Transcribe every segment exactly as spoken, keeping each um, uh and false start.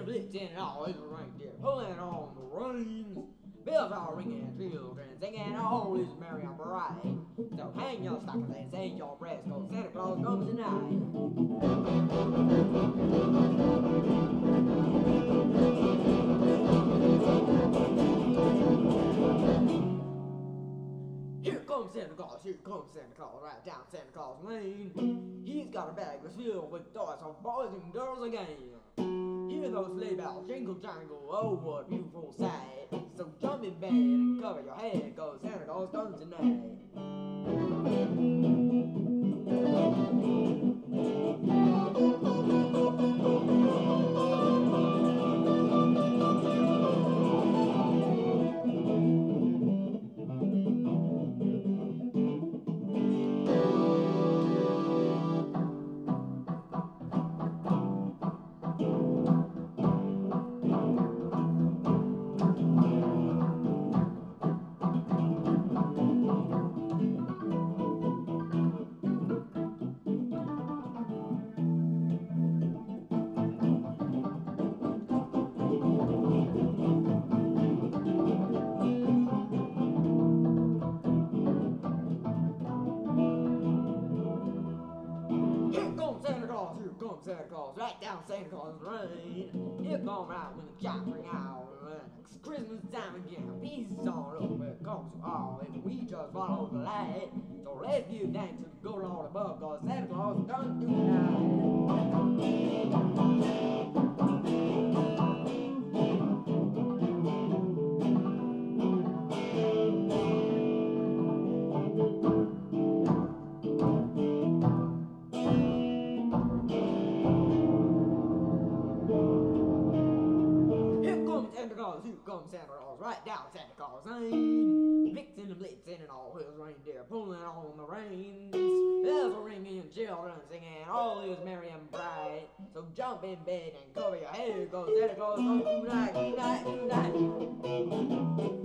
blitzing and all is a reindeer pulling on the reins. Bells are ringing, children singing, all is merry and bright. So hang your stockings and sing your prayers, 'cause Santa Claus comes tonight. Here comes Santa Claus, here comes Santa Claus, right down Santa Claus Lane. He's got a bag that's filled with toys for boys and girls again. Hear those sleigh bells jingle jangle, oh what a beautiful sight. So jump in bed and cover your head, 'cause Santa Claus comes tonight. Here comes Santa Claus, right down Santa Claus Lane. He'll come right when the chimes ring out, and it's Christmas time again. Peace is all over, it comes to all, if we just follow the light. So let's give thanks to the good Lord above, 'cause Santa Claus comes tonight. Here comes Santa Claus, right down Santa Claus Lane. Vixen and Blitzen and all his reindeer pulling on the reins. Bells are ringing, children singing, all is merry and bright. So jump in bed and cover your head, 'cause Santa Claus comes tonight, tonight, tonight.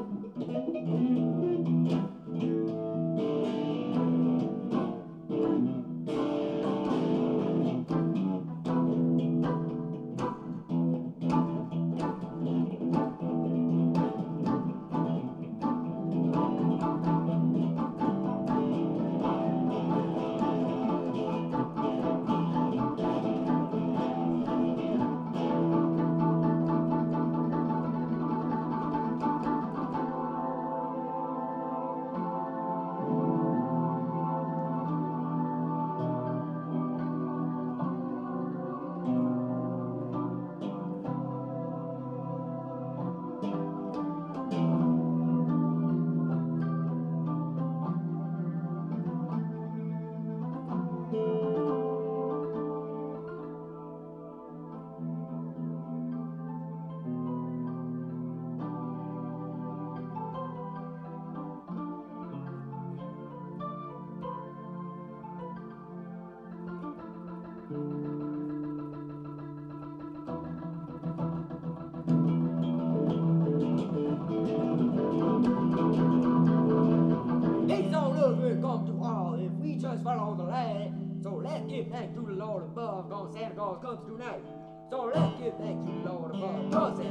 Come to all if we just follow the light. So let's give thanks to the Lord above, 'cause Santa Claus comes tonight. So let's give thanks to the Lord above, 'cause